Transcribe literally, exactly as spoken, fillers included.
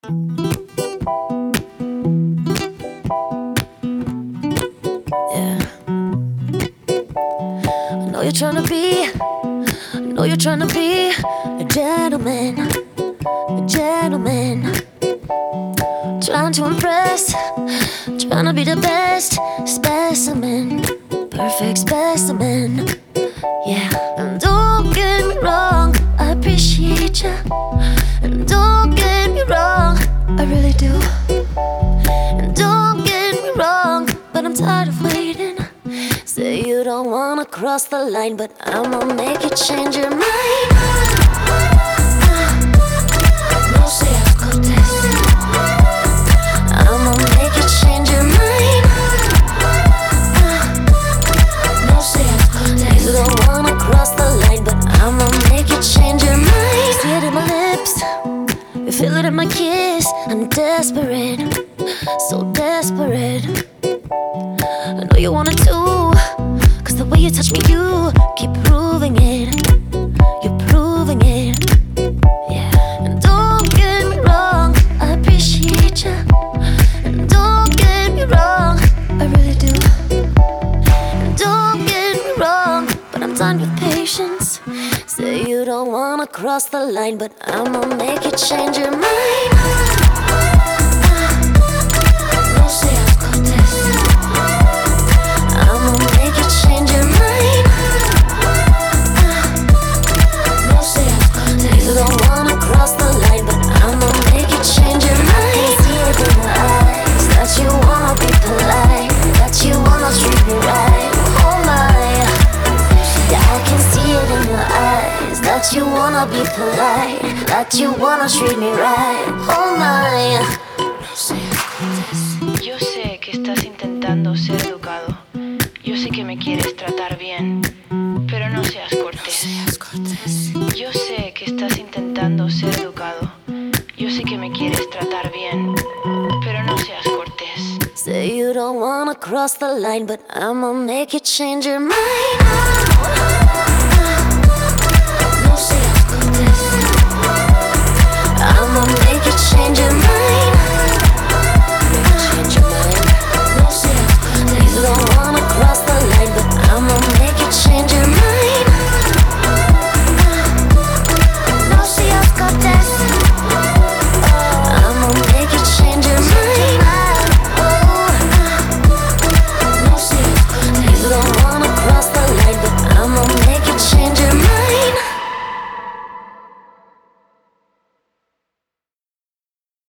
Yeah. I know you're trying to be, I know you're trying to be a gentleman, a gentleman. Trying to impress, trying to be the best specimen, perfect specimen. Yeah, and don't get me wrong, I appreciate ya. And don't get me wrong, I really do. And don't get me wrong, but I'm tired of waiting. Say you don't wanna cross the line, but I'ma make you change your mind. No seas cortés, I'ma make you change your mind. No seas cortés, you don't wanna cross the line, but I'ma make you change your mind. See it in my lips, you feel it in my kiss. I'm desperate, so desperate. I know you want it too, cause the way you touch me, you keep proving it. You're proving it, yeah. And don't get me wrong, I appreciate ya. And don't get me wrong, I really do. And don't get me wrong, but I'm done with patience. Say you don't wanna cross the line, but I'ma make you change your mind. No seas cortés, I'ma make you change your mind. No seas cortés, you don't wanna cross the line, but I'ma make you change your mind. See it in your eyes that you wanna be polite, that you wanna treat me right. Oh my, yeah, I can see it in your eyes that you wanna be polite, that you wanna treat me right. Oh my, no seas cortés. Yo sé que estás intentando ser educado. Yo sé que me quieres tratar bien, pero no seas cortés. Yo sé que estás intentando ser educado. Yo sé que me quieres tratar bien, pero no seas cortés. Say you don't wanna cross the line, but I'ma make you change your mind.